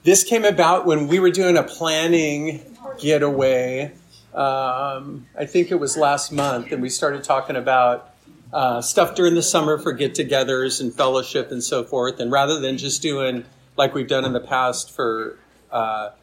This came about when we were doing a planning getaway. I think it was last month, and we started talking about stuff during the summer for get-togethers and fellowship and so forth. And rather than just doing like we've done in the past for, kind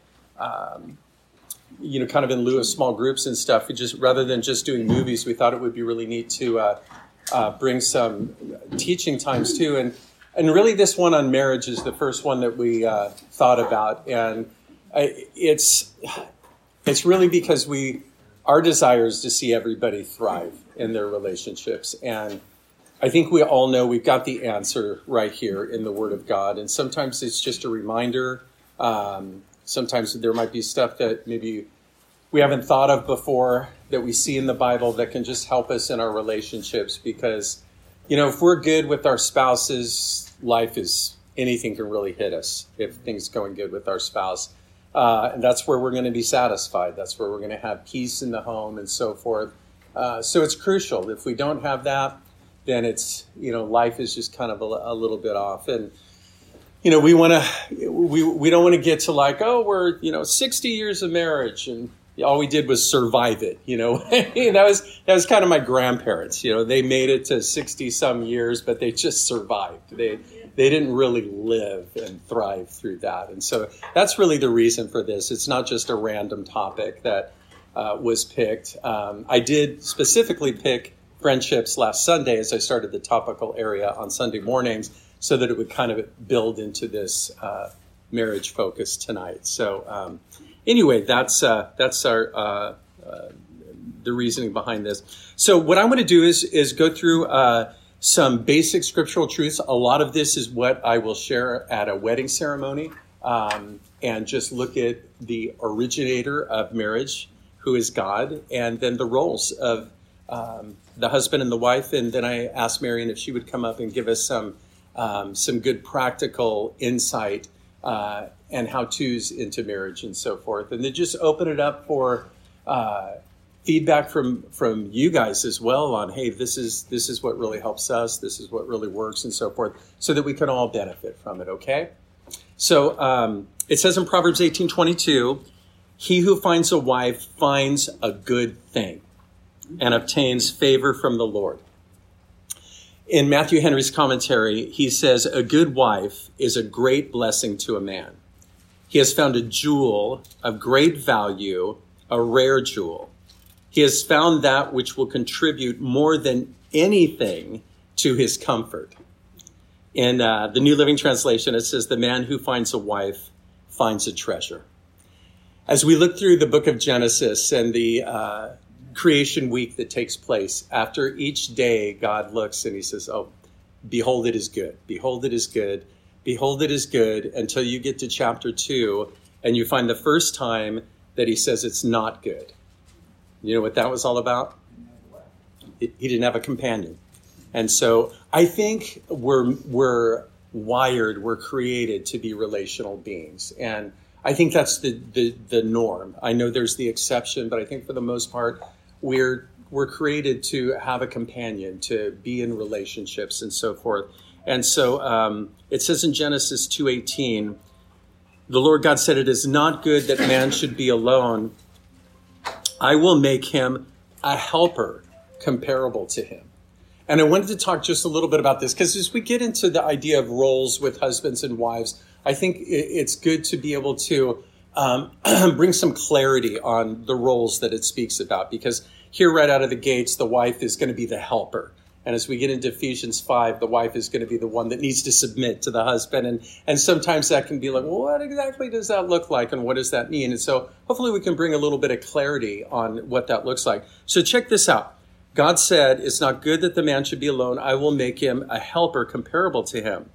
of in lieu of small groups and stuff, rather than just doing movies, we thought it would be really neat to bring some teaching times too. And really, this one on marriage is the first one that we thought about, and it's really because our desire is to see everybody thrive in their relationships, and I think we all know we've got the answer right here in the Word of God. And sometimes it's just a reminder. Sometimes there might be stuff that maybe we haven't thought of before that we see in the Bible that can just help us in our relationships, because if we're good with our spouses, anything can really hit us if things going good with our spouse. And that's where we're going to be satisfied. That's where we're going to have peace in the home and so forth. So it's crucial. If we don't have that, then it's, life is just kind of a little bit off. And, we don't want to get to we're, 60 years of marriage and all we did was survive it, that was kind of my grandparents, they made it to 60 some years, but they just survived. They didn't really live and thrive through that. And so that's really the reason for this. It's not just a random topic that was picked. I did specifically pick friendships last Sunday as I started the topical area on Sunday mornings so that it would kind of build into this marriage focus tonight. So, anyway, that's our the reasoning behind this. So what I'm going to do is go through some basic scriptural truths. A lot of this is what I will share at a wedding ceremony, and just look at the originator of marriage, who is God, and then the roles of the husband and the wife. And then I asked Marion if she would come up and give us some good practical insight and how-tos into marriage and so forth. And then just open it up for feedback from you guys as well on, hey, this is what really helps us, this is what really works and so forth, so that we can all benefit from it, okay? So it says in Proverbs 18:22, he who finds a wife finds a good thing and obtains favor from the Lord. In Matthew Henry's commentary, he says, a good wife is a great blessing to a man. He has found a jewel of great value, a rare jewel. He has found that which will contribute more than anything to his comfort. In the New Living Translation, it says, the man who finds a wife finds a treasure. As we look through the book of Genesis and the creation week that takes place, after each day, God looks and he says, oh, behold, it is good. Behold, it is good. Behold, it is good, until you get to chapter 2 and you find the first time that he says it's not good. You know what that was all about? He didn't have a companion. And so I think we're wired, we're created to be relational beings. And I think that's the norm. I know there's the exception, but I think for the most part, we're created to have a companion, to be in relationships and so forth. And so it says in Genesis 2:18, the Lord God said, it is not good that man should be alone. I will make him a helper comparable to him. And I wanted to talk just a little bit about this, because as we get into the idea of roles with husbands and wives, I think it's good to be able to bring some clarity on the roles that it speaks about, because here right out of the gates, the wife is going to be the helper. And as we get into Ephesians 5, the wife is going to be the one that needs to submit to the husband. And sometimes that can be like, well, what exactly does that look like? And what does that mean? And so hopefully we can bring a little bit of clarity on what that looks like. So check this out. God said, it's not good that the man should be alone. I will make him a helper comparable to him.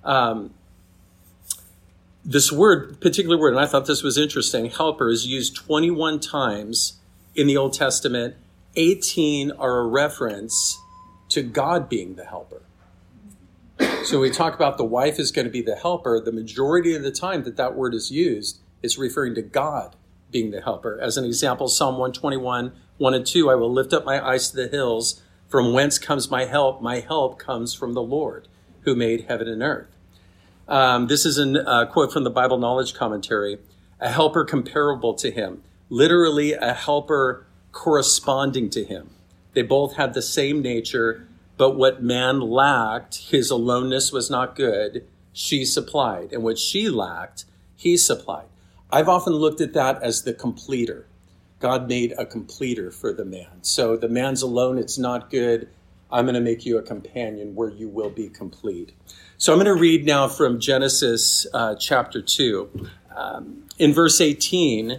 This particular word, and I thought this was interesting, helper, is used 21 times in the Old Testament. 18 are a reference to God being the helper. So we talk about the wife is going to be the helper. The majority of the time that word is used is referring to God being the helper. As an example, Psalm 121, 1 and 2, I will lift up my eyes to the hills. From whence comes my help? My help comes from the Lord who made heaven and earth. This is a quote from the Bible Knowledge Commentary. A helper comparable to him. Literally, a helper corresponding to him. They both had the same nature, but what man lacked, his aloneness was not good, she supplied. And what she lacked, he supplied. I've often looked at that as the completer. God made a completer for the man. So the man's alone, it's not good. I'm going to make you a companion where you will be complete. So I'm going to read now from Genesis chapter 2. In verse 18,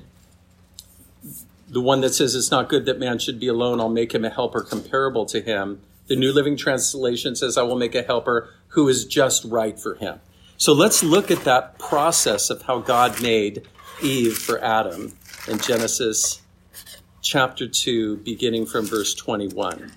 the one that says it's not good that man should be alone, I'll make him a helper comparable to him. The New Living Translation says, I will make a helper who is just right for him. So let's look at that process of how God made Eve for Adam in Genesis chapter 2, beginning from verse 21.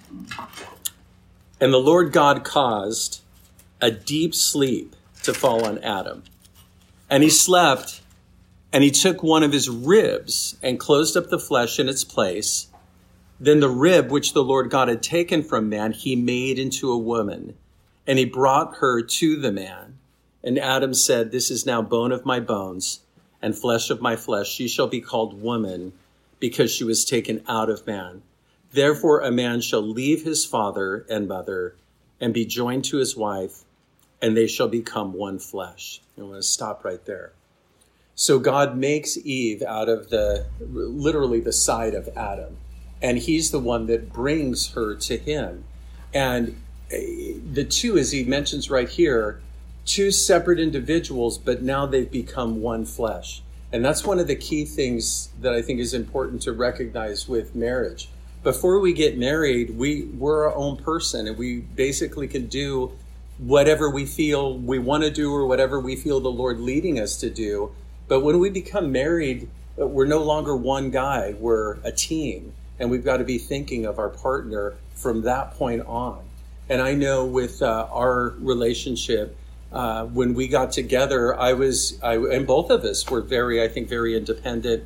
And the Lord God caused a deep sleep to fall on Adam. And he slept, and he took one of his ribs and closed up the flesh in its place. Then the rib which the Lord God had taken from man, he made into a woman, and he brought her to the man. And Adam said, this is now bone of my bones and flesh of my flesh. She shall be called woman, because she was taken out of man. Therefore a man shall leave his father and mother and be joined to his wife, and they shall become one flesh. I want to stop right there. So God makes Eve out of literally the side of Adam. And he's the one that brings her to him. And the two, as he mentions right here, two separate individuals, but now they've become one flesh. And that's one of the key things that I think is important to recognize with marriage. Before we get married, we're our own person, and we basically can do whatever we feel we want to do or whatever we feel the Lord leading us to do. But when we become married, we're no longer one guy, we're a team. And we've got to be thinking of our partner from that point on. And I know with our relationship, when we got together, and both of us were very independent.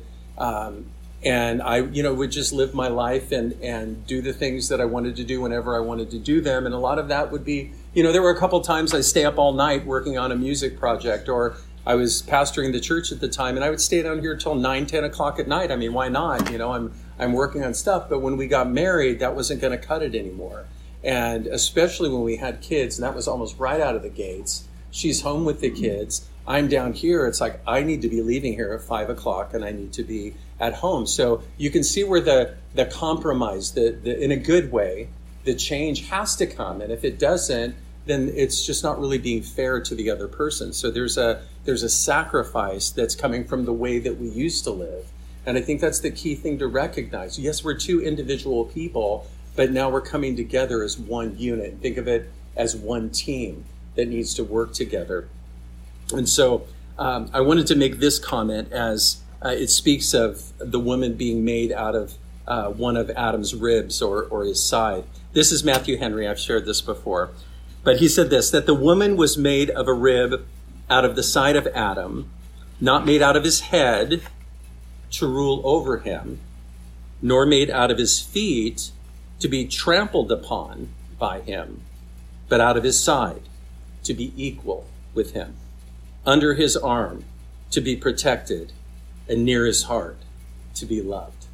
And I, would just live my life and do the things that I wanted to do whenever I wanted to do them. And a lot of that would be, there were a couple times I stay up all night working on a music project, or I was pastoring the church at the time, and I would stay down here till 9, 10 o'clock at night. I mean, why not? I'm working on stuff. But when we got married, that wasn't going to cut it anymore. And especially when we had kids, and that was almost right out of the gates. She's home with the kids. I'm down here. It's like I need to be leaving here at 5 o'clock, and I need to be at home. So you can see where the compromise, in a good way, the change has to come. And if it doesn't, then it's just not really being fair to the other person. So there's a sacrifice that's coming from the way that we used to live. And I think that's the key thing to recognize. Yes, we're two individual people, but now we're coming together as one unit. Think of it as one team that needs to work together. And so I wanted to make this comment as it speaks of the woman being made out of one of Adam's ribs or his side. This is Matthew Henry. I've shared this before. But he said this, that the woman was made of a rib out of the side of Adam, not made out of his head to rule over him, nor made out of his feet to be trampled upon by him, but out of his side to be equal with him, under his arm to be protected, and near his heart to be loved.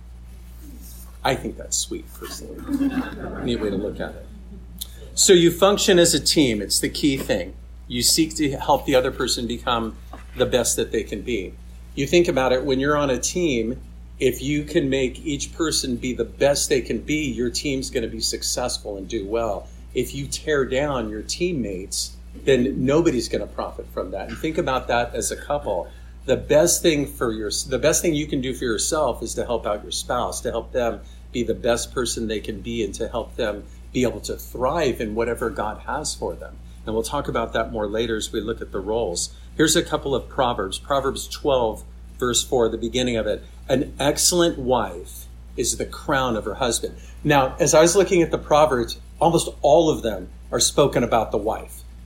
I think that's sweet, personally. Neat way to look at it. So you function as a team. It's the key thing. You seek to help the other person become the best that they can be. You think about it, when you're on a team, if you can make each person be the best they can be, your team's going to be successful and do well. If you tear down your teammates, then nobody's going to profit from that. And think about that as a couple. The best thing you can do for yourself is to help out your spouse, to help them be the best person they can be, and to help them be able to thrive in whatever God has for them. And we'll talk about that more later as we look at the roles. Here's a couple of Proverbs. Proverbs 12, verse 4, the beginning of it. An excellent wife is the crown of her husband. Now, as I was looking at the Proverbs, almost all of them are spoken about the wife.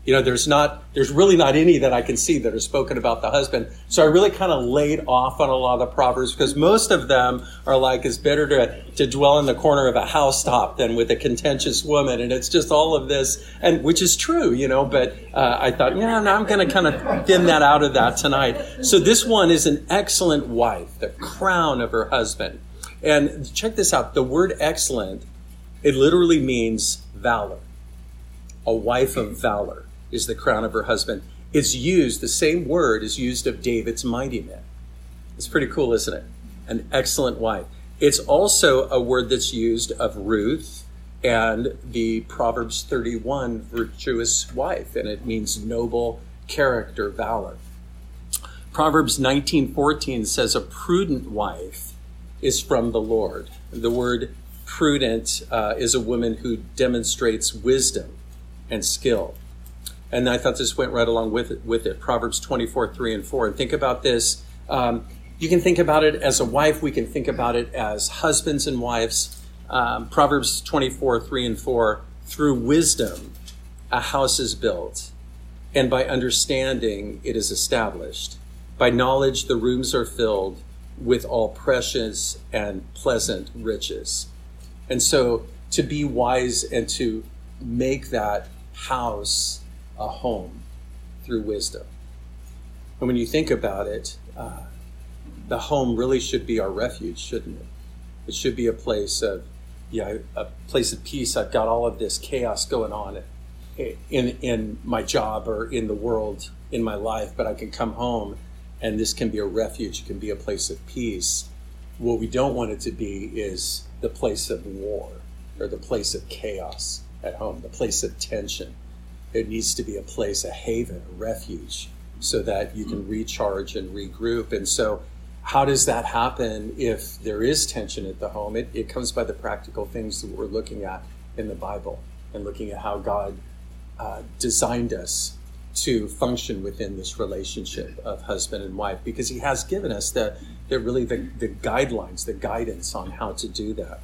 There's really not any that I can see that are spoken about the husband. So I really kind of laid off on a lot of the Proverbs because most of them are like, it's better to dwell in the corner of a housetop than with a contentious woman. And it's just all of this, and which is true, but I thought, no, I'm going to kind of thin that out of that tonight. So this one is an excellent wife, the crown of her husband. And check this out. The word excellent, it literally means valor. A wife of valor is the crown of her husband. It's used, the same word is used of David's mighty men. It's pretty cool, isn't it? An excellent wife. It's also a word that's used of Ruth and the Proverbs 31 virtuous wife, and it means noble character, valor. Proverbs 19:14 says a prudent wife is from the Lord. The word prudent is a woman who demonstrates wisdom and skill. And I thought this went right along with it. Proverbs 24:3 and 4. And think about this. You can think about it as a wife. We can think about it as husbands and wives. Proverbs 24:3 and 4. Through wisdom, a house is built, and by understanding, it is established. By knowledge, the rooms are filled with all precious and pleasant riches. And so to be wise and to make that house a home through wisdom. And when you think about it, the home really should be our refuge, shouldn't it? It should be a place of peace. I've got all of this chaos going on in my job or in the world, in my life, but I can come home and this can be a refuge. It can be a place of peace. What we don't want it to be is the place of war or the place of chaos at home, the place of tension. It needs to be a place, a haven, a refuge, so that you can recharge and regroup. And so how does that happen if there is tension at the home? It comes by the practical things that we're looking at in the Bible and looking at how God designed us to function within this relationship of husband and wife, because he has given us the guidelines, the guidance on how to do that.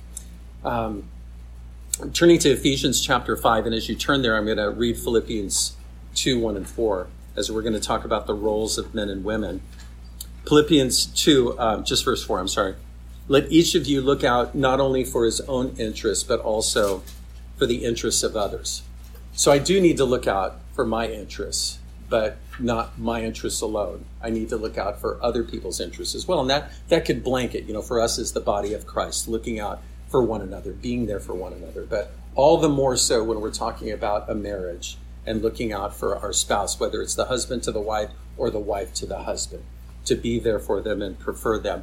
Turning to Ephesians chapter 5, and as you turn there, I'm going to read Philippians 2, 1 and 4, as we're going to talk about the roles of men and women. Philippians 2, just verse 4, I'm sorry. Let each of you look out not only for his own interests, but also for the interests of others. So I do need to look out for my interests, but not my interests alone. I need to look out for other people's interests as well. And that could blanket, for us as the body of Christ, looking out for one another, being there for one another. But all the more so when we're talking about a marriage and looking out for our spouse, whether it's the husband to the wife or the wife to the husband, to be there for them and prefer them.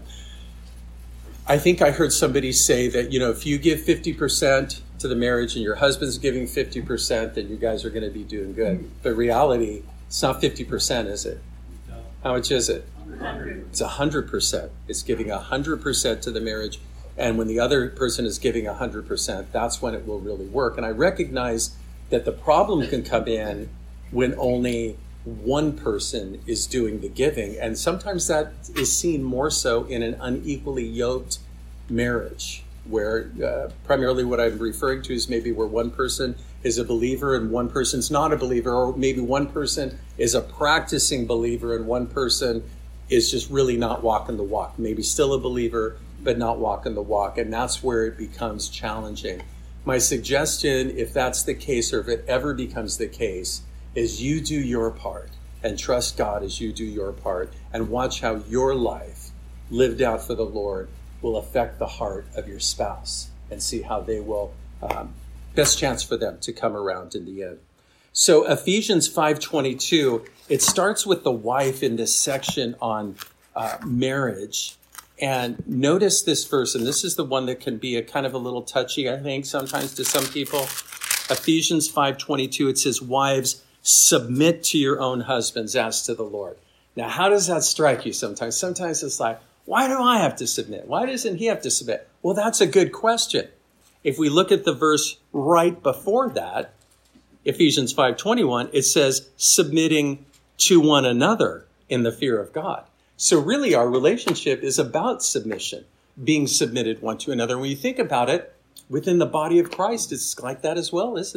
I think I heard somebody say that, if you give 50% to the marriage and your husband's giving 50%, then you guys are going to be doing good. But reality, it's not 50%, is it? How much is it? 100. It's 100%. It's giving 100% to the marriage. And when the other person is giving 100%, that's when it will really work. And I recognize that the problem can come in when only one person is doing the giving. And sometimes that is seen more so in an unequally yoked marriage, where primarily what I'm referring to is maybe where one person is a believer and one person's not a believer, or maybe one person is a practicing believer and one person is just really not walking the walk, maybe still a believer, but not walking the walk. And that's where it becomes challenging. My suggestion, if that's the case, or if it ever becomes the case, is you do your part and trust God as you do your part, and watch how your life lived out for the Lord will affect the heart of your spouse, and see how they will, best chance for them to come around in the end. So Ephesians 5:22, it starts with the wife in this section on marriage. And notice this verse, and this is the one that can be a kind of a little touchy, I think, sometimes to some people. Ephesians 5:22, it says, wives, submit to your own husbands as to the Lord. Now, how does that strike you sometimes? Sometimes it's like, why do I have to submit? Why doesn't he have to submit? Well, that's a good question. If we look at the verse right before that, Ephesians 5:21, it says, submitting to one another in the fear of God. So really our relationship is about submission, being submitted one to another. When you think about it, within the body of Christ, it's like that as well, isn't it?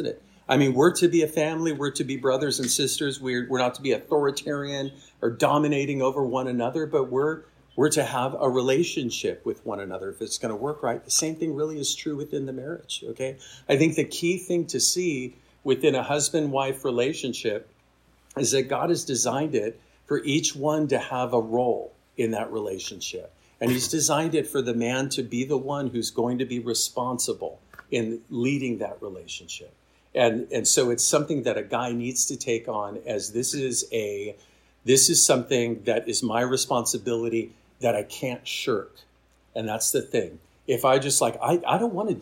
I mean, we're to be a family. We're to be brothers and sisters. We're not to be authoritarian or dominating over one another, but we're to have a relationship with one another if it's going to work right. The same thing really is true within the marriage, okay? I think the key thing to see within a husband-wife relationship is that God has designed it for each one to have a role in that relationship. And he's designed it for the man to be the one who's going to be responsible in leading that relationship. And so it's something that a guy needs to take on as this is something that is my responsibility that I can't shirk. And that's the thing. If I just I don't want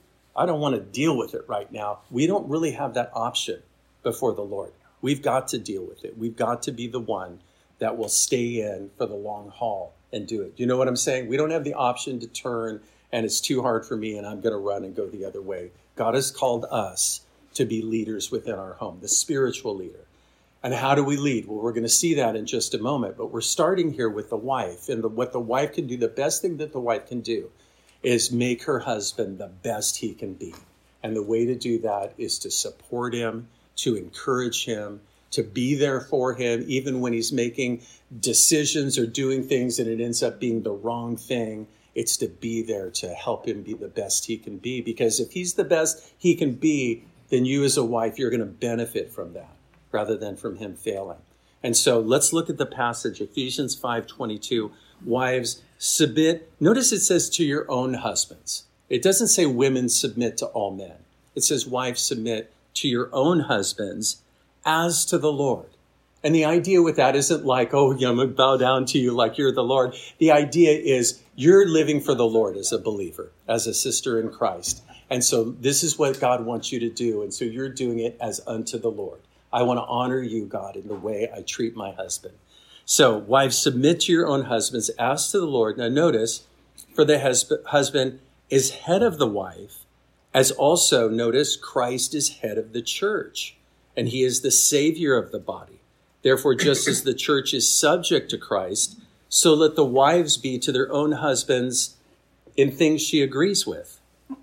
to deal with it right now. We don't really have that option before the Lord. We've got to deal with it. We've got to be the one that will stay in for the long haul and do it. You know what I'm saying? We don't have the option to turn and it's too hard for me and I'm going to run and go the other way. God has called us to be leaders within our home, the spiritual leader. And how do we lead? Well, we're going to see that in just a moment, but we're starting here with the wife. And what the wife can do, the best thing that the wife can do is make her husband the best he can be. And the way to do that is to support him, to encourage him, to be there for him, even when he's making decisions or doing things and it ends up being the wrong thing. It's to be there to help him be the best he can be. Because if he's the best he can be, then you as a wife, you're going to benefit from that rather than from him failing. And so let's look at the passage, Ephesians 5:22. Wives, submit. Notice it says to your own husbands. It doesn't say women submit to all men. It says wives submit to your own husbands as to the Lord. And the idea with that isn't like, oh, yeah, I'm going to bow down to you like you're the Lord. The idea is you're living for the Lord as a believer, as a sister in Christ. And so this is what God wants you to do. And so you're doing it as unto the Lord. I want to honor you, God, in the way I treat my husband. So wives, submit to your own husbands as to the Lord. Now notice, for the husband is head of the wife, as also, notice, Christ is head of the church, and he is the Savior of the body. Therefore, just as the church is subject to Christ, so let the wives be to their own husbands in things she agrees with.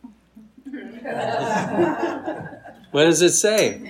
What does it say?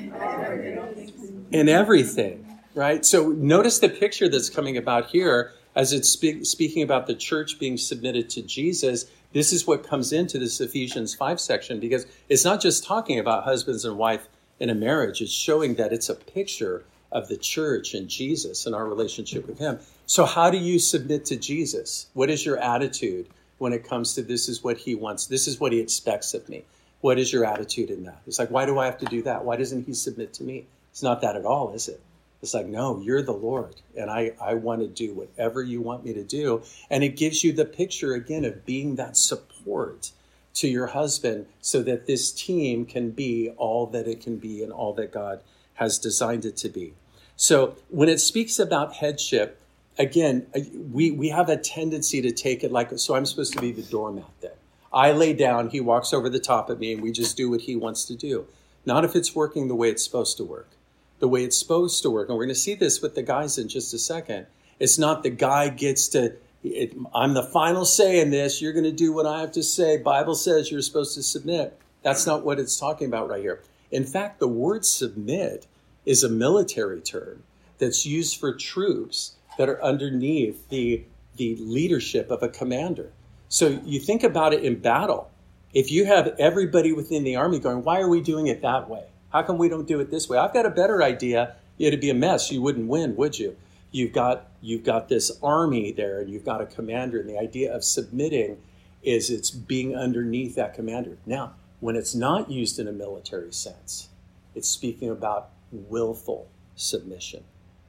In everything, right? So notice the picture that's coming about here as it's speaking about the church being submitted to Jesus. This is what comes into this Ephesians 5 section, because it's not just talking about husbands and wife in a marriage. It's showing that it's a picture of the church and Jesus and our relationship with him. So how do you submit to Jesus? What is your attitude when it comes to this is what he wants? This is what he expects of me. What is your attitude in that? It's like, why do I have to do that? Why doesn't he submit to me? It's not that at all, is it? It's like, no, you're the Lord, and I want to do whatever you want me to do. And it gives you the picture, again, of being that support to your husband so that this team can be all that it can be and all that God has designed it to be. So when it speaks about headship, again, we have a tendency to take it like, so I'm supposed to be the doormat then. I lay down, he walks over the top of me, and we just do what he wants to do. Not if it's working the way it's supposed to work. The way it's supposed to work. And we're going to see this with the guys in just a second. It's not the guy gets to, I'm the final say in this. You're going to do what I have to say. Bible says you're supposed to submit. That's not what it's talking about right here. In fact, the word submit is a military term that's used for troops that are underneath the leadership of a commander. So you think about it in battle. If you have everybody within the army going, why are we doing it that way? How come we don't do it this way? I've got a better idea. It'd be a mess. You wouldn't win, would you? You've got this army there, and you've got a commander. And the idea of submitting is it's being underneath that commander. Now, when it's not used in a military sense, it's speaking about willful submission.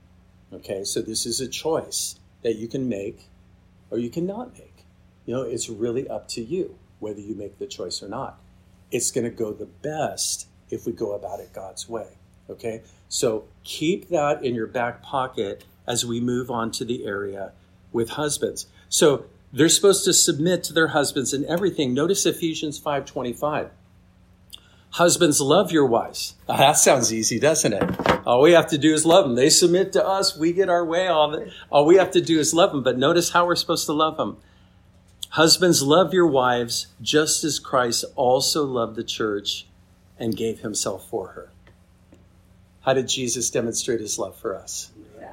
Okay, so this is a choice that you can make or you cannot make. You know, it's really up to you whether you make the choice or not. It's going to go the best if we go about it God's way, okay? So keep that in your back pocket as we move on to the area with husbands. So they're supposed to submit to their husbands in everything. Notice Ephesians 5:25. Husbands, love your wives. That sounds easy, doesn't it? All we have to do is love them. They submit to us. We get our way on it. All we have to do is love them. But notice how we're supposed to love them. Husbands, love your wives just as Christ also loved the church and gave himself for her. How did Jesus demonstrate his love for us?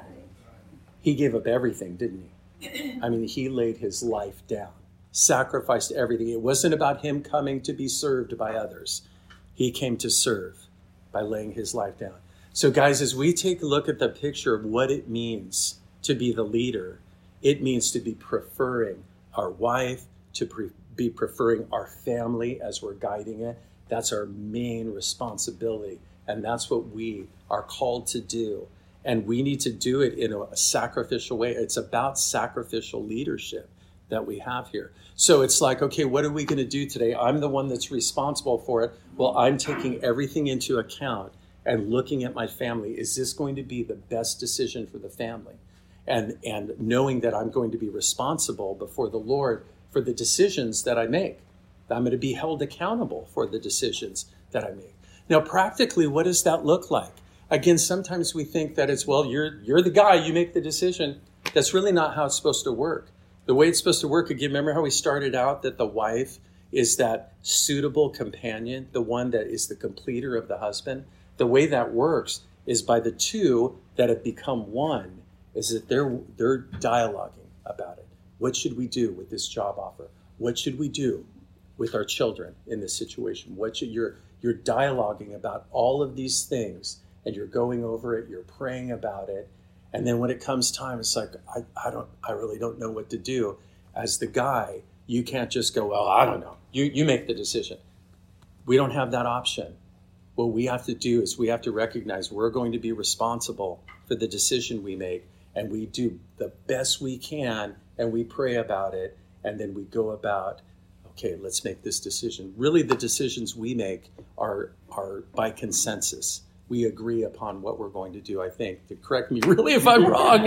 He gave up everything, didn't he? I mean, he laid his life down, sacrificed everything. It wasn't about him coming to be served by others. He came to serve by laying his life down. So guys, as we take a look at the picture of what it means to be the leader, it means to be preferring our wife, to be preferring our family as we're guiding it. That's our main responsibility. And that's what we are called to do. And we need to do it in a sacrificial way. It's about sacrificial leadership that we have here. So it's like, okay, what are we going to do today? I'm the one that's responsible for it. Well, I'm taking everything into account and looking at my family. Is this going to be the best decision for the family? And knowing that I'm going to be responsible before the Lord for the decisions that I make. I'm going to be held accountable for the decisions that I make. Now, practically, what does that look like? Again, sometimes we think that it's, well, you're the guy, you make the decision. That's really not how it's supposed to work. The way it's supposed to work, again, remember how we started out that the wife is that suitable companion, the one that is the completer of the husband? The way that works is by the two that have become one, is that they're dialoguing about it. What should we do with this job offer? What should we do with our children in this situation? You're dialoguing about all of these things, and you're going over it, you're praying about it. And then when it comes time, it's like, I really don't know what to do. As the guy, you can't just go, well, I don't know. You make the decision. We don't have that option. What we have to do is we have to recognize we're going to be responsible for the decision we make, and we do the best we can, and we pray about it, and then we go about, okay, let's make this decision. Really, the decisions we make are by consensus. We agree upon what we're going to do, I think. To correct me really if I'm wrong,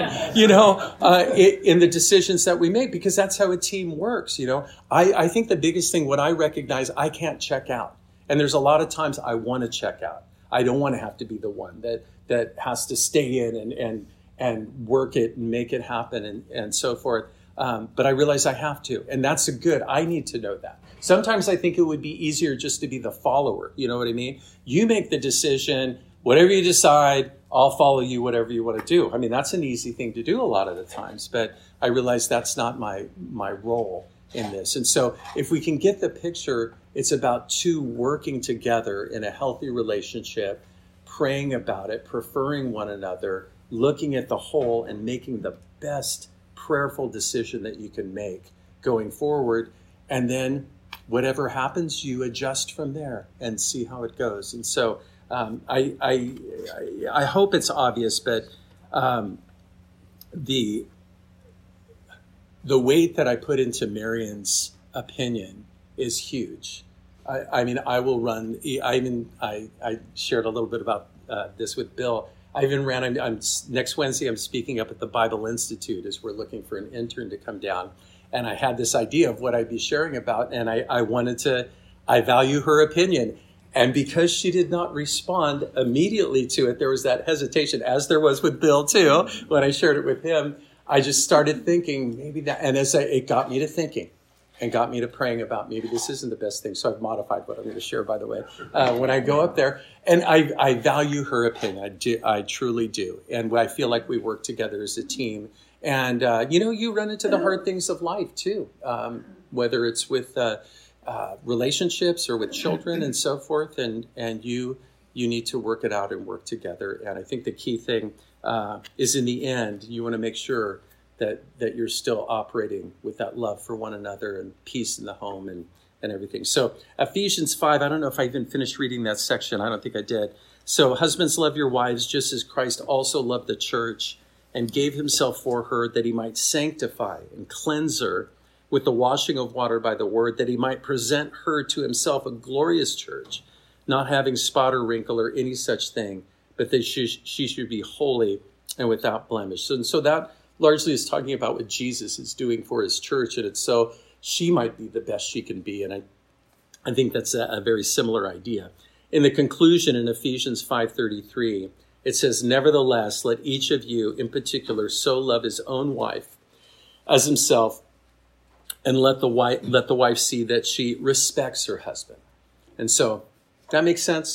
in the decisions that we make, because that's how a team works, I think the biggest thing, what I recognize, I can't check out. And there's a lot of times I want to check out. I don't want to have to be the one that has to stay in and work it and make it happen and so forth. But I realize I have to. And that's I need to know that. Sometimes I think it would be easier just to be the follower. You know what I mean? You make the decision. Whatever you decide, I'll follow you, whatever you want to do. I mean, that's an easy thing to do a lot of the times. But I realize that's not my role in this. And so if we can get the picture, it's about two working together in a healthy relationship, praying about it, preferring one another, looking at the whole and making the best prayerful decision that you can make going forward. And then whatever happens, you adjust from there and see how it goes. And so I hope it's obvious, but the weight that I put into Marion's opinion is huge. I mean, I will run. I shared a little bit about this with Bill. I even ran. I'm next Wednesday. I'm speaking up at the Bible Institute as we're looking for an intern to come down, and I had this idea of what I'd be sharing about, and I wanted to. I value her opinion, and because she did not respond immediately to it, there was that hesitation, as there was with Bill too when I shared it with him. I just started thinking maybe that, and it got me to thinking. And got me to praying about maybe this isn't the best thing. So I've modified what I'm going to share, by the way, when I go up there. And I value her opinion. I truly do. And I feel like we work together as a team. And, you run into the hard things of life, too, whether it's with relationships or with children and so forth. And you need to work it out and work together. And I think the key thing is in the end, you want to make sure that you're still operating with that love for one another and peace in the home and everything. So Ephesians 5, I don't know if I even finished reading that section. I don't think I did. So husbands, love your wives just as Christ also loved the church and gave himself for her, that he might sanctify and cleanse her with the washing of water by the word, that he might present her to himself a glorious church, not having spot or wrinkle or any such thing, but that she should be holy and without blemish. And so that largely is talking about what Jesus is doing for his church, and it's so she might be the best she can be. And I think that's a very similar idea. In the conclusion in Ephesians 5:33, it says, nevertheless, let each of you in particular so love his own wife as himself, and let the wife see that she respects her husband. And so that makes sense.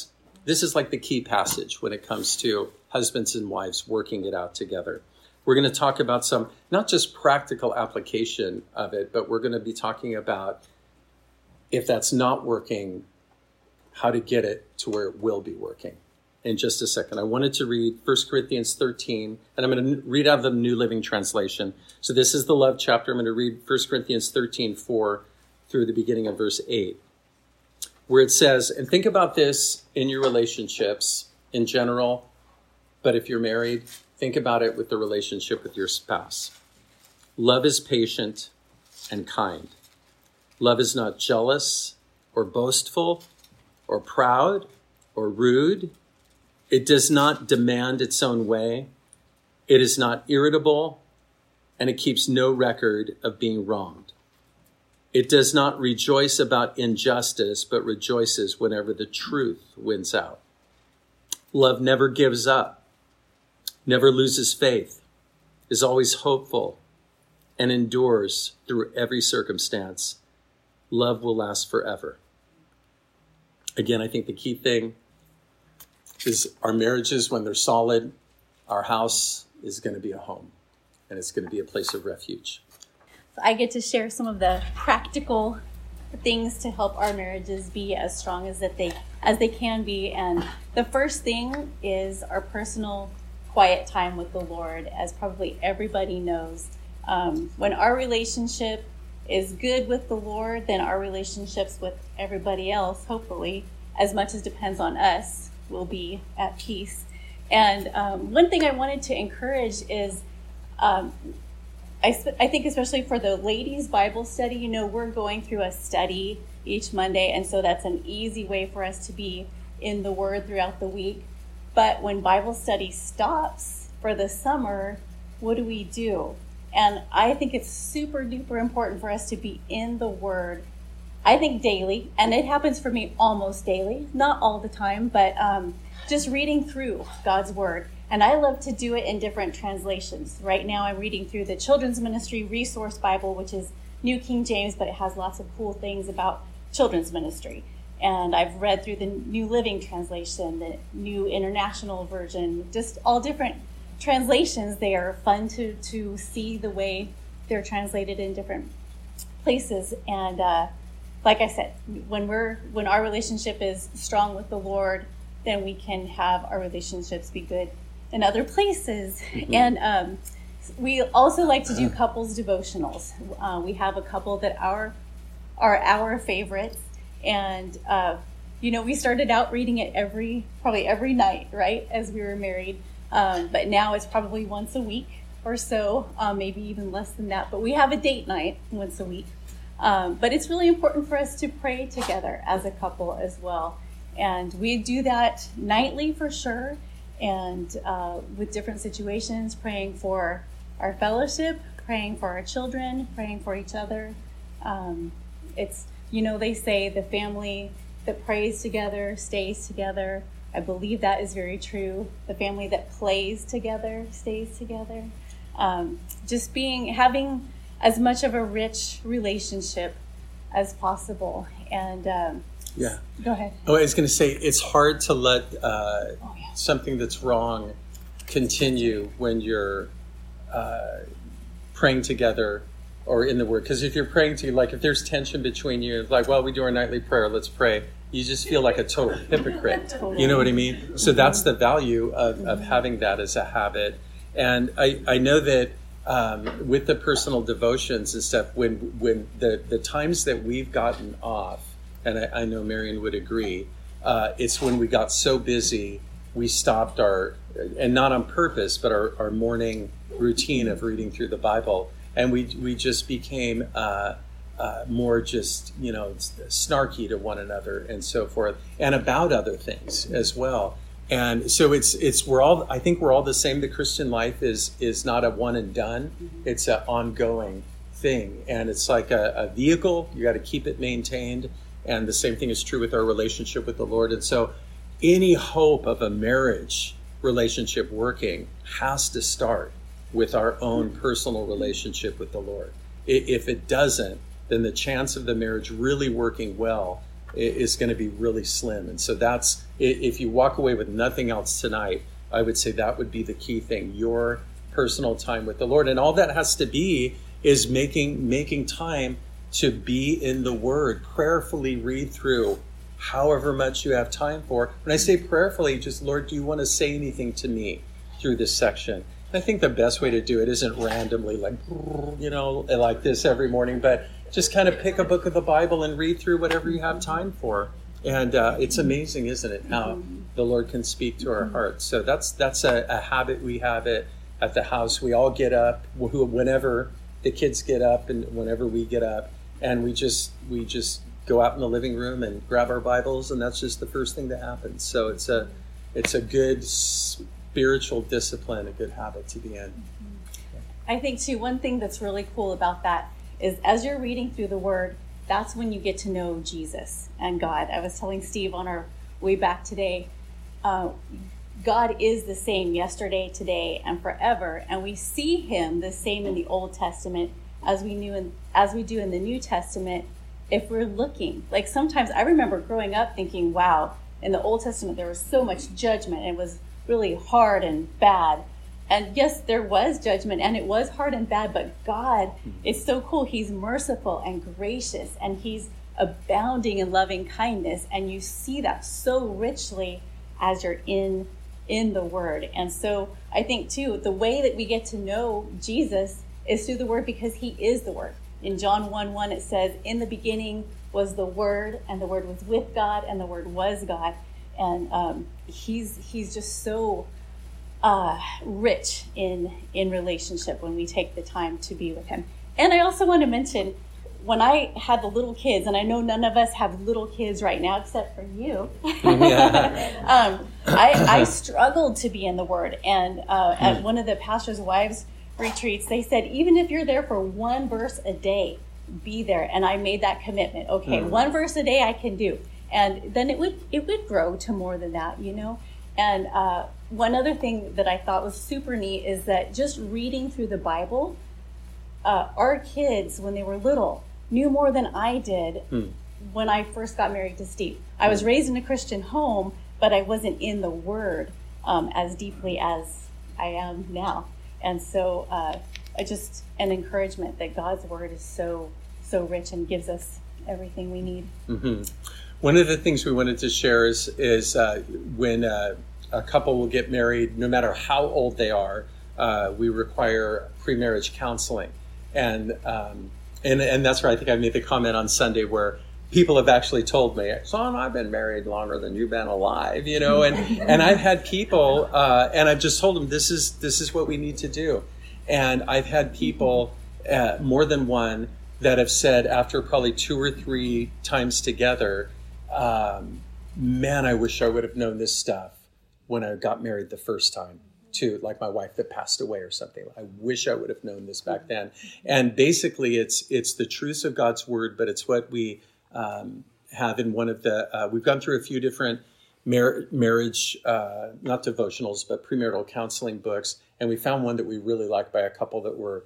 This is like the key passage when it comes to husbands and wives working it out together. We're going to talk about some, not just practical application of it, but we're going to be talking about if that's not working, how to get it to where it will be working. In just a second, I wanted to read 1 Corinthians 13, and I'm going to read out of the New Living Translation. So this is the love chapter. I'm going to read 1 Corinthians 13, 4 through the beginning of verse 8, where it says, and think about this in your relationships in general, but if you're married, think about it with the relationship with your spouse. Love is patient and kind. Love is not jealous or boastful or proud or rude. It does not demand its own way. It is not irritable, and it keeps no record of being wronged. It does not rejoice about injustice, but rejoices whenever the truth wins out. Love never gives up, never loses faith, is always hopeful, and endures through every circumstance. Love will last forever. Again, I think the key thing is our marriages, when they're solid, our house is going to be a home, and it's going to be a place of refuge. I get to share some of the practical things to help our marriages be as strong as they can be. And the first thing is our personal quiet time with the Lord, as probably everybody knows. When our relationship is good with the Lord, then our relationships with everybody else, hopefully, as much as depends on us, will be at peace. And one thing I wanted to encourage is, I think especially for the ladies' Bible study, we're going through a study each Monday, and so that's an easy way for us to be in the Word throughout the week. But when Bible study stops for the summer, what do? And I think it's super duper important for us to be in the Word, I think daily, and it happens for me almost daily, not all the time, but just reading through God's Word. And I love to do it in different translations. Right now I'm reading through the Children's Ministry Resource Bible, which is New King James, but it has lots of cool things about children's ministry. And I've read through the New Living Translation, the New International Version, just all different translations. They are fun to see the way they're translated in different places. And like I said, when our relationship is strong with the Lord, then we can have our relationships be good in other places. Mm-hmm. And we also like to do couples devotionals. We have a couple that are our favorites. And, we started out reading it probably every night, right, as we were married. But now it's probably once a week or so, maybe even less than that. But we have a date night once a week. But it's really important for us to pray together as a couple as well. And we do that nightly for sure. And with different situations, praying for our fellowship, praying for our children, praying for each other. It's, they say the family that prays together stays together. I believe that is very true. The family that plays together stays together. Having as much of a rich relationship as possible. And yeah. Go ahead. Oh, I was going to say, it's hard to let something that's wrong continue when you're praying together or in the Word. Because if you're praying if there's tension between you, we do our nightly prayer, let's pray. You just feel like a total hypocrite. Totally. You know what I mean? Mm-hmm. So that's the value of having that as a habit. And I know that with the personal devotions and stuff, when the times that we've gotten off, and I know Marion would agree, it's when we got so busy, we stopped and not on purpose, but our morning routine of reading through the Bible. And we just became more just, snarky to one another and so forth, and about other things as well. And so I think we're all the same. The Christian life is not a one and done. It's an ongoing thing. And it's like a vehicle. You got to keep it maintained. And the same thing is true with our relationship with the Lord. And so any hope of a marriage relationship working has to start with our own personal relationship with the Lord. If it doesn't, then the chance of the marriage really working well is going to be really slim. And so that's, if you walk away with nothing else tonight, I would say that would be the key thing, your personal time with the Lord. And all that has to be is making time to be in the Word, prayerfully read through however much you have time for. When I say prayerfully, just, Lord, do you want to say anything to me through this section? I think the best way to do it isn't randomly like this every morning, but just kind of pick a book of the Bible and read through whatever you have time for. And it's amazing, isn't it, how the Lord can speak to our hearts. So that's a habit we have at the house. We all get up whenever the kids get up and whenever we get up, and we just go out in the living room and grab our Bibles, and that's just the first thing that happens. So it's a good spiritual discipline, a good habit to be in. I think too, one thing that's really cool about that is as you're reading through the Word, that's when you get to know Jesus and God. I was telling Steve on our way back today, God is the same yesterday, today, and forever, and we see him the same in the Old Testament as we do in the New Testament if we're looking. Like sometimes I remember growing up thinking, wow, in the Old Testament there was so much judgment, and it was really hard and bad. And yes, there was judgment and it was hard and bad, but God is so cool. He's merciful and gracious, and he's abounding in loving kindness. And you see that so richly as you're in the Word. And so I think too, the way that we get to know Jesus is through the Word, because he is the Word. In John 1:1, it says, in the beginning was the Word, and the Word was with God, and the Word was God. And he's just so rich in relationship when we take the time to be with him. And I also want to mention, when I had the little kids, and I know none of us have little kids right now except for you, I struggled to be in the Word. And at one of the pastor's wives retreats, they said, even if you're there for one verse a day, be there. And I made that commitment. Okay, one verse a day I can do. And then it would grow to more than that, you know. And one other thing that I thought was super neat is that just reading through the Bible, our kids, when they were little, knew more than I did when I first got married to Steve. I was raised in a Christian home, but I wasn't in the Word as deeply as I am now. And so just an encouragement that God's Word is so rich and gives us everything we need. Mm-hmm. One of the things we wanted to share is when a couple will get married, no matter how old they are, we require pre-marriage counseling. And that's where I think I made the comment on Sunday where people have actually told me, son, I've been married longer than you've been alive, you know, and I've had people, and I've just told them this is what we need to do. And I've had people, more than one, that have said after probably 2 or 3 times together, man, I wish I would have known this stuff when I got married the first time, to like my wife that passed away or something. I wish I would have known this back then. And basically it's the truths of God's Word, but it's what we have in one of the, we've gone through a few different marriage, not devotionals, but premarital counseling books. And we found one that we really liked by a couple that were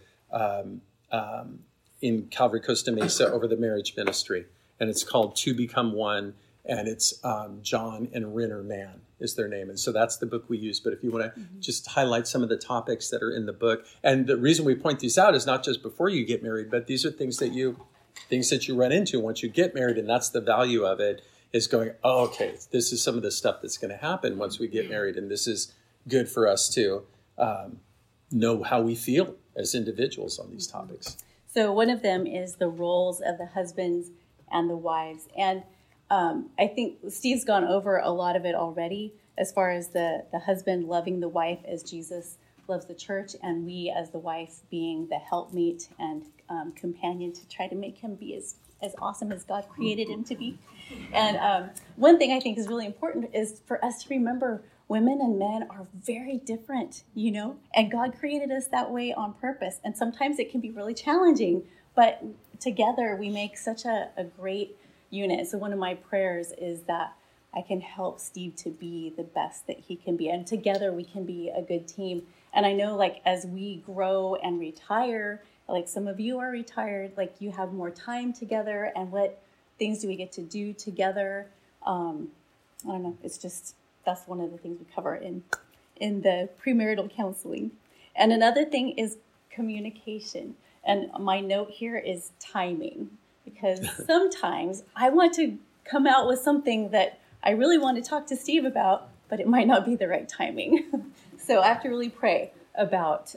in Calvary, Costa Mesa, over the marriage ministry. And it's called To Become One. And it's John and Renner Mann is their name. And so that's the book we use. But if you want to just highlight some of the topics that are in the book. And the reason we point these out is not just before you get married, but these are things that you run into once you get married. And that's the value of it, is going, oh, okay, this is some of the stuff that's going to happen once we get married. And this is good for us to know how we feel as individuals on these topics. So one of them is the roles of the husbands and the wives. And I think Steve's gone over a lot of it already, as far as the husband loving the wife as Jesus loves the church, and we as the wife being the helpmeet and companion to try to make him be as awesome as God created him to be. And one thing I think is really important is for us to remember women and men are very different, you know, and God created us that way on purpose. And sometimes it can be really challenging, but together we make such a great unit. So one of my prayers is that I can help Steve to be the best that he can be, and together we can be a good team. And I know, like, as we grow and retire, like some of you are retired, like you have more time together, and what things do we get to do together? I don't know. It's just, that's one of the things we cover in the premarital counseling. And another thing is communication. And my note here is timing, because sometimes I want to come out with something that I really want to talk to Steve about, but it might not be the right timing. So I have to really pray about,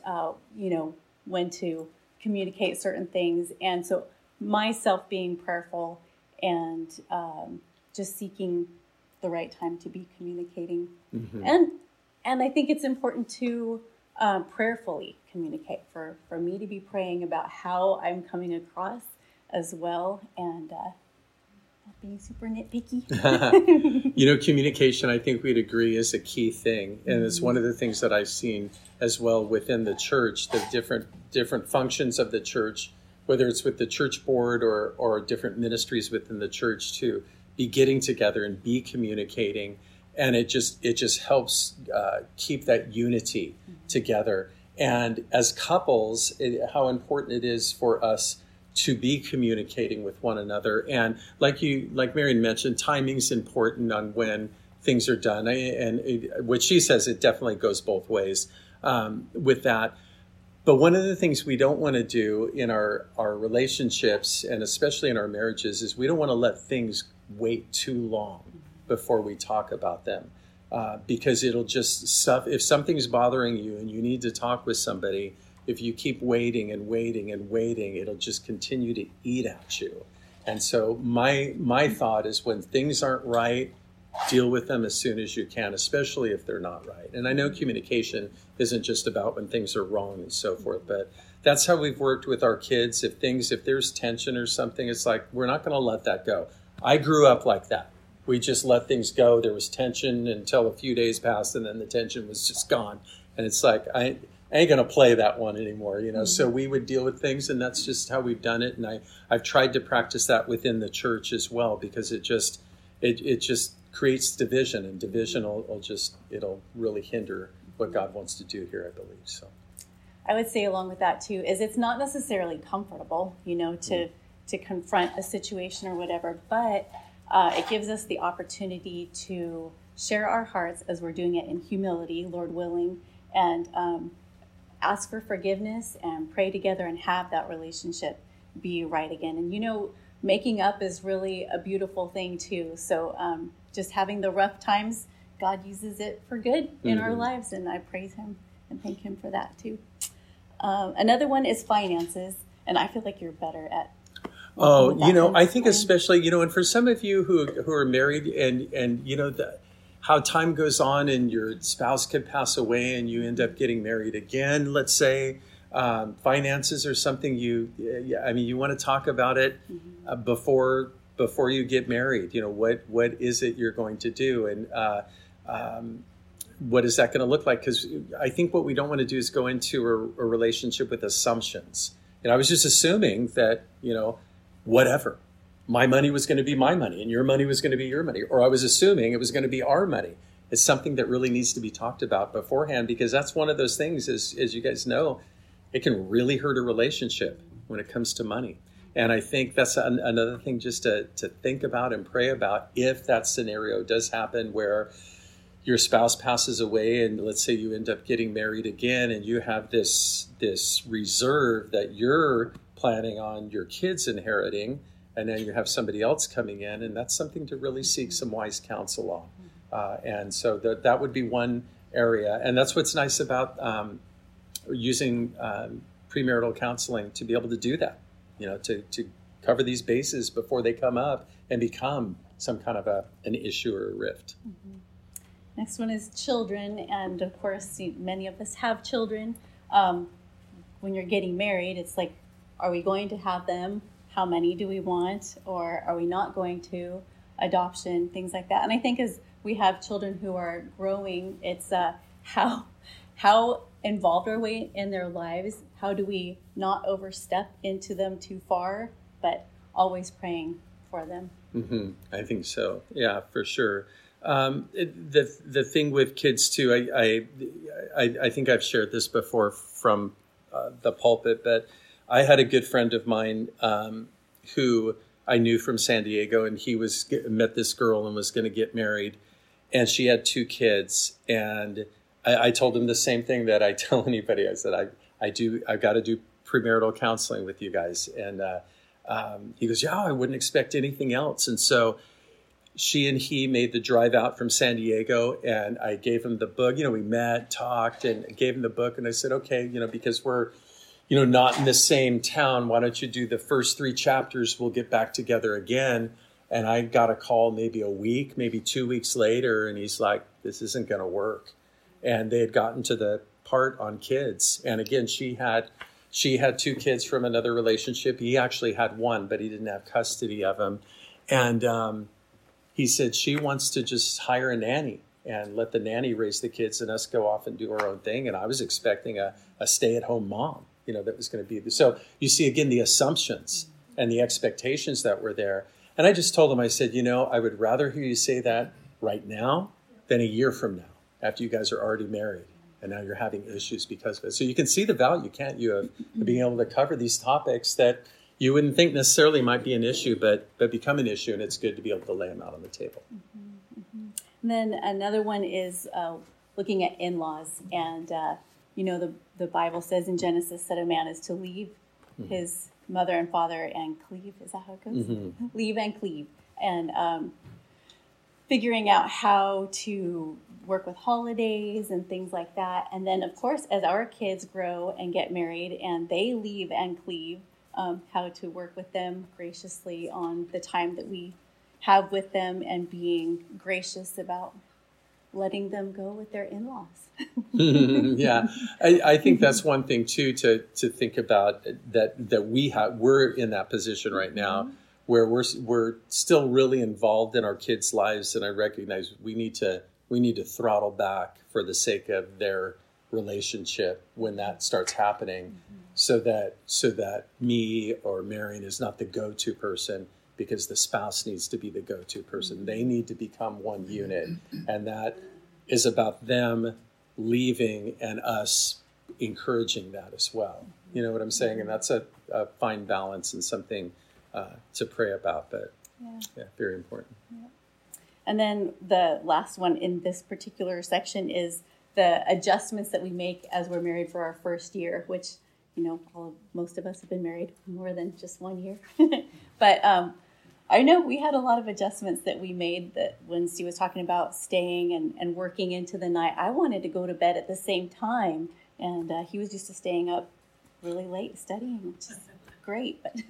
when to communicate certain things. And so myself being prayerful and just seeking the right time to be communicating. Mm-hmm. And I think it's important to prayerfully communicate, for me to be praying about how I'm coming across as well, and not being super nitpicky. Communication, I think we'd agree, is a key thing. And it's one of the things that I've seen as well within the church, the different functions of the church, whether it's with the church board or different ministries within the church, to be getting together and be communicating. And it just helps keep that unity together. And as couples, how important it is for us to be communicating with one another. And like Marion mentioned, timing's important on when things are done. And what she says, it definitely goes both ways with that. But one of the things we don't want to do in our relationships, and especially in our marriages, is we don't want to let things wait too long before we talk about them. Because it'll just, if something's bothering you and you need to talk with somebody, if you keep waiting and waiting and waiting, it'll just continue to eat at you. And so my thought is, when things aren't right, deal with them as soon as you can, especially if they're not right. And I know communication isn't just about when things are wrong and so forth, but that's how we've worked with our kids. If there's tension or something, it's like, we're not going to let that go. I grew up like that. We just let things go. There was tension until a few days passed, and then the tension was just gone. And it's like, I ain't going to play that one anymore, Mm-hmm. So we would deal with things, and that's just how we've done it. And I've tried to practice that within the church as well, because it just creates division, and division it'll really hinder what God wants to do here, I believe. So I would say along with that too, is it's not necessarily comfortable, to confront a situation or whatever, but it gives us the opportunity to share our hearts as we're doing it in humility, Lord willing, and ask for forgiveness and pray together and have that relationship be right again. And making up is really a beautiful thing too. So just having the rough times, God uses it for good in our lives, and I praise Him and thank Him for that too. Another one is finances, and I feel like you're better at. I think especially, and for some of you who are married and how time goes on and your spouse could pass away and you end up getting married again, let's say, finances are something you want to talk about it before you get married. What is it you're going to do, and what is that going to look like? Because I think what we don't want to do is go into a relationship with assumptions. I was just assuming that, whatever, my money was going to be my money and your money was going to be your money, or I was assuming it was going to be our money. It's something that really needs to be talked about beforehand, because that's one of those things, as you guys know, it can really hurt a relationship when it comes to money. And I think that's another thing just to think about and pray about, if that scenario does happen where your spouse passes away and let's say you end up getting married again, and you have this reserve that you're planning on your kids inheriting, and then you have somebody else coming in, and that's something to really seek some wise counsel on. And so that would be one area. And that's what's nice about using premarital counseling, to be able to do that, to cover these bases before they come up and become some kind of an issue or a rift. Mm-hmm. Next one is children. And of course, many of us have children. When you're getting married, it's like, are we going to have them? How many do we want? Or are we not going to? Adoption, things like that. And I think as we have children who are growing, it's how involved are we in their lives? How do we not overstep into them too far, but always praying for them? Mm-hmm. I think so. Yeah, for sure. The thing with kids too, I think I've shared this before from the pulpit, but I had a good friend of mine who I knew from San Diego, and he met this girl and was going to get married, and she had 2 kids. And I told him the same thing that I tell anybody. I said, I've got to do premarital counseling with you guys. And he goes, yeah, I wouldn't expect anything else. And so she and he made the drive out from San Diego, and I gave him the book. We met, talked, and gave him the book. And I said, okay, because we're, not in the same town, why don't you do the first 3 chapters? We'll get back together again. And I got a call maybe a week, maybe 2 weeks later, and he's like, this isn't going to work. And they had gotten to the part on kids. And again, she had 2 kids from another relationship. He actually had 1, but he didn't have custody of them. And he said she wants to just hire a nanny and let the nanny raise the kids and us go off and do our own thing. And I was expecting a stay-at-home mom, that was going to be. So you see, again, the assumptions and the expectations that were there. And I just told him, I said, I would rather hear you say that right now than a year from now, after you guys are already married and now you're having issues because of it. So you can see the value, can't you, of being able to cover these topics that you wouldn't think necessarily might be an issue, but become an issue, and it's good to be able to lay them out on the table. Mm-hmm, mm-hmm. And then another one is looking at in-laws. And, the Bible says in Genesis that a man is to leave his mother and father and cleave. Is that how it goes? Mm-hmm. Leave and cleave. And figuring out how to work with holidays and things like that. And then, of course, as our kids grow and get married and they leave and cleave, how to work with them graciously on the time that we have with them and being gracious about letting them go with their in-laws. Yeah, I think that's one thing too to think about, that we're in that position right now where we're still really involved in our kids' lives, and I recognize we need to throttle back for the sake of their relationship when that starts happening, so that me or Marion is not the go-to person, because the spouse needs to be the go-to person. They need to become one unit, and that is about them leaving and us encouraging that as well. You know what I'm saying? And that's a fine balance and something to pray about, but yeah, very important. Yeah. And then the last one in this particular section is the adjustments that we make as we're married for our first year, which, most of us have been married more than just 1 year. But I know we had a lot of adjustments that we made, that when Steve was talking about staying and working into the night, I wanted to go to bed at the same time. And he was used to staying up really late studying, which is great. But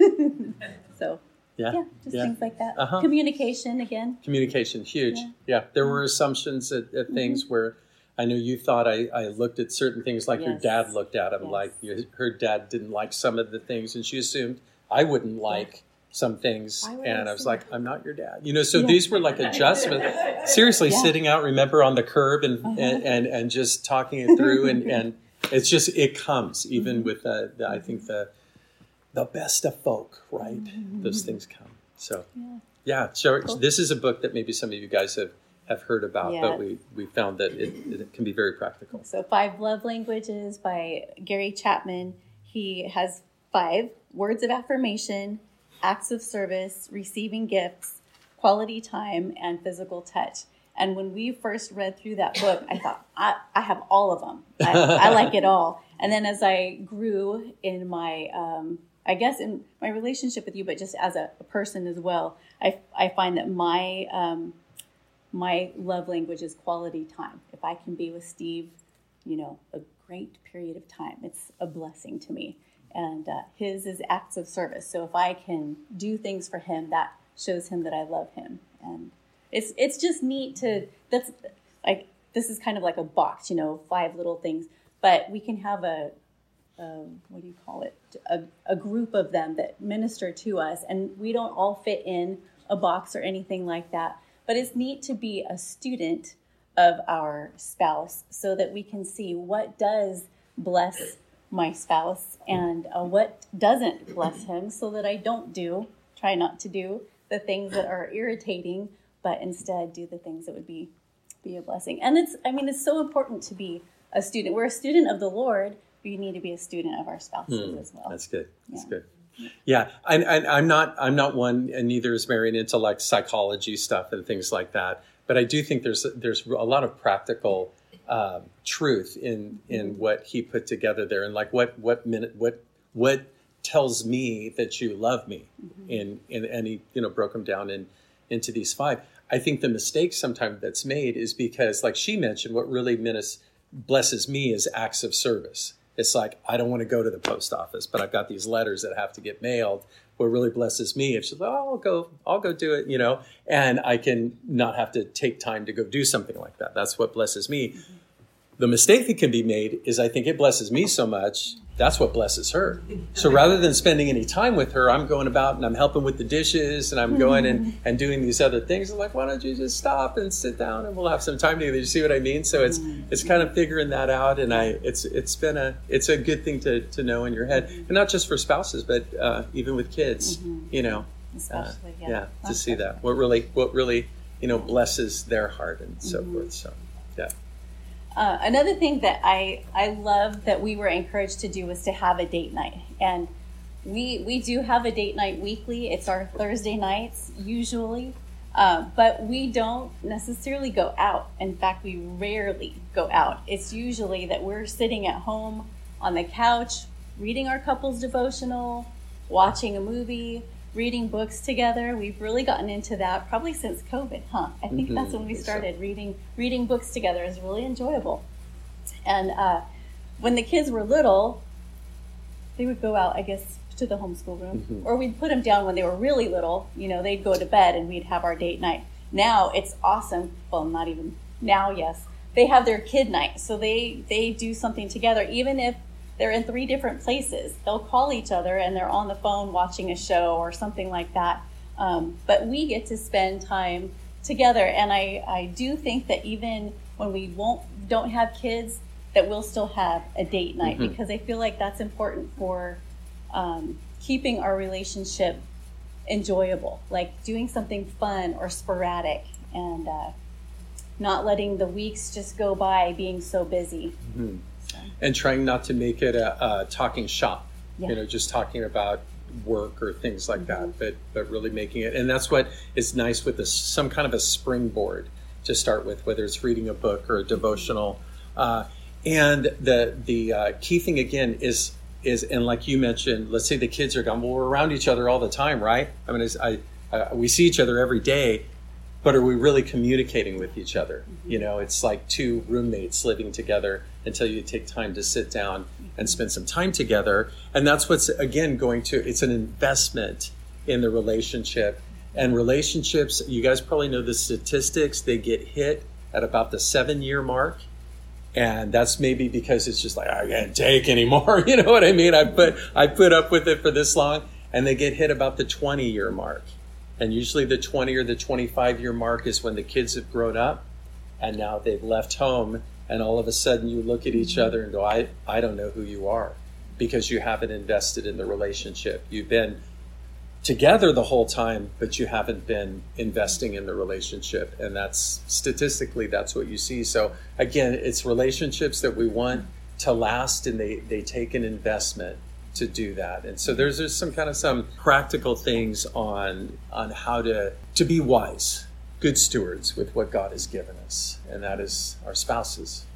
so, things like that. Uh-huh. Communication, again. Communication, huge. Yeah. There were assumptions at things where I know you thought I looked at certain things like your dad looked at them, like her dad didn't like some of the things, and she assumed I wouldn't like some things, and I was like, I'm not your dad. So these were like adjustments. Seriously, sitting out, remember, on the curb and just talking it through, and it's just, it comes even with I think the best of folk, right? Those things come. So so cool. This is a book that maybe some of you guys have heard about, but we found that it can be very practical. So 5 Love Languages by Gary Chapman. He has 5: words of affirmation, acts of service, receiving gifts, quality time, and physical touch. And when we first read through that book, I thought, I have all of them. I like it all. And then as I grew in my, in my relationship with you, but just as a person as well, I find that my love language is quality time. If I can be with Steve, a great period of time, it's a blessing to me. And his is acts of service. So if I can do things for him, that shows him that I love him. And it's just neat that's like, this is kind of like a box, 5 little things, but we can have a group of them that minister to us, and we don't all fit in a box or anything like that. But it's neat to be a student of our spouse so that we can see what does bless my spouse and what doesn't bless him, so that I don't try not to do the things that are irritating, but instead do the things that would be a blessing. And it's so important to be a student. We're a student of the Lord, but you need to be a student of our spouses as well. That's good. That's good. Yeah, and I'm not one, and neither is Marion, into like psychology stuff and things like that. But I do think there's a lot of practical truth in what he put together there, and like what tells me that you love me, and he broke them down into these 5. I think the mistake sometimes that's made is because, like she mentioned, what really blesses me is acts of service. It's like, I don't want to go to the post office, but I've got these letters that have to get mailed. What really blesses me is she's like, oh, I'll go do it, and I can not have to take time to go do something like that. That's what blesses me. The mistake that can be made is I think it blesses me so much, that's what blesses her. So rather than spending any time with her, I'm going about and I'm helping with the dishes and I'm going and doing these other things. I'm like, why don't you just stop and sit down and we'll have some time together? You see what I mean? So it's kind of figuring that out, and it's a good thing to know in your head, and not just for spouses, but even with kids, Especially, to see that what really blesses their heart and so forth. So yeah. Another thing that I love that we were encouraged to do was to have a date night. And we do have a date night weekly. It's our Thursday nights usually. But we don't necessarily go out. In fact, we rarely go out. It's usually that we're sitting at home on the couch, reading our couple's devotional, watching a movie, reading books together. We've really gotten into that probably since COVID, huh? I think that's when we started reading books together. Is really enjoyable. And when the kids were little, they would go out, I guess, to the homeschool room, or we'd put them down when they were really little. They'd go to bed and we'd have our date night. Now it's awesome. Well, not even now. Yes, they have their kid night, so they do something together, even if they're in 3 different places. They'll call each other and they're on the phone watching a show or something like that. But we get to spend time together. And I do think that even when we don't have kids, that we'll still have a date night, because I feel like that's important for keeping our relationship enjoyable, like doing something fun or sporadic, and not letting the weeks just go by being so busy. And trying not to make it a talking shop, just talking about work or things like that, but really making it. And that's what is nice with some kind of a springboard to start with, whether it's reading a book or a devotional. And the key thing again is, and like you mentioned, let's say the kids are gone. Well, we're around each other all the time, right? I mean, we see each other every day. But are we really communicating with each other? It's like 2 roommates living together until you take time to sit down and spend some time together. And that's what's, again, it's an investment in the relationship. And relationships, you guys probably know the statistics, they get hit at about the 7-year mark. And that's maybe because it's just like, I can't take anymore. You know what I mean? I put up with it for this long. And they get hit about the 20-year mark. And usually the 20 or the 25-year mark is when the kids have grown up and now they've left home, and all of a sudden you look at each other and go, I don't know who you are, because you haven't invested in the relationship. You've been together the whole time, but you haven't been investing in the relationship. And statistically, that's what you see. So again, it's relationships that we want to last, and they take an investment to do that. And so there's some practical things on how to be wise, good stewards with what God has given us, and that is our spouses.